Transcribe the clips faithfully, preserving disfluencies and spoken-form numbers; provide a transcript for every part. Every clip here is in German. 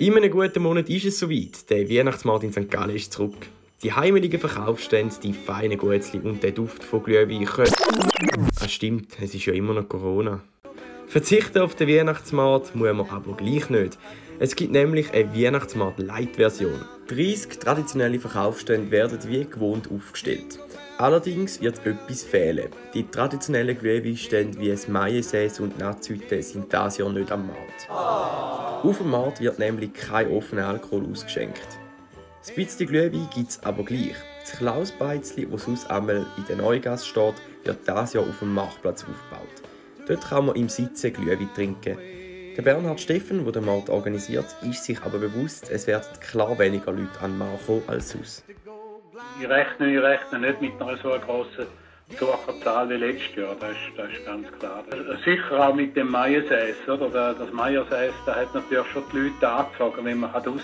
In einem guten Monat ist es soweit. Der Weihnachtsmarkt in Sankt Gallen ist zurück. Die heimeligen Verkaufsstände, die feinen Guetzli und der Duft von Glühwein können... Ah, stimmt, es ist ja immer noch Corona. Verzichten auf den Weihnachtsmarkt muss man aber gleich nicht. Es gibt nämlich eine Weihnachtsmarkt-Light-Version. dreißig traditionelle Verkaufsstände werden wie gewohnt aufgestellt. Allerdings wird etwas fehlen. Die traditionellen Glühweinstände wie das Mayesäß und Natzhütte sind dieses Jahr nicht am Markt. Oh. Auf dem Markt wird nämlich kein offener Alkohol ausgeschenkt. Das bisschen Glühwein gibt es aber gleich. Das Klausbeizli, das sonst einmal in der Neugasse steht, wird dieses Jahr auf dem Marktplatz aufgebaut. Dort kann man im Sitzen Glühwein trinken. Der Bernhard Steffen, der den Markt organisiert, ist sich aber bewusst, es werden klar weniger Leute an den Markt kommen als sonst. Ich rechne, ich rechne nicht mit einer so grossen Besucherzahl wie letztes Jahr, das ist, das ist ganz klar. Sicher auch mit dem Mayesäß, oder? Das Mayesäß, da hat natürlich schon die Leute angezogen. Wenn man draussen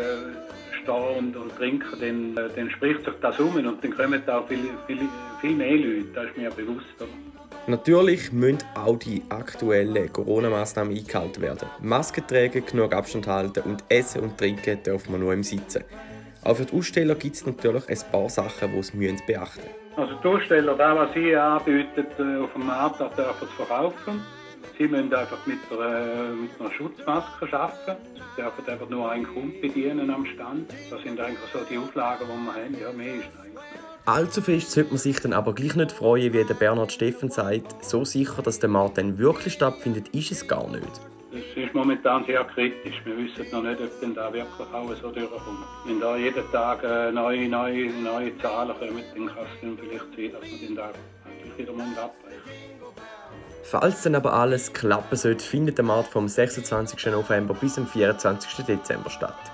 stehen und, und trinken, dann, dann spricht sich das um und dann kommen auch viel, viel, viel mehr Leute, das ist mir bewusst. Oder? Natürlich müssen auch die aktuellen Corona-Massnahmen eingehalten werden. Masken tragen, genug Abstand halten und essen und trinken dürfen wir nur im Sitzen. Auch für die Aussteller gibt es natürlich ein paar Sachen, die sie beachten müssen. Also die Aussteller, das, was sie anbieten auf dem Markt, das dürfen sie verkaufen. Sie müssen einfach mit einer, mit einer Schutzmaske arbeiten. Sie dürfen einfach nur einen Kunden bedienen am Stand. Das sind eigentlich so die Auflagen, die wir haben. Ja, mehr ist eigentlich nicht. Allzu fest sollte man sich dann aber gleich nicht freuen, wie der Bernhard Steffen sagt. So sicher, dass der Markt dann wirklich stattfindet, ist es gar nicht. Es ist momentan sehr kritisch. Wir wissen noch nicht, ob denn da wirklich alles so durchkommt. Wenn da jeden Tag neue, neue, neue Zahlen kommen, dann kann es dann vielleicht sein, dass man den da wieder mal abbrechen. Falls dann aber alles klappen sollte, findet der Markt vom sechsundzwanzigsten November bis zum vierundzwanzigsten Dezember statt.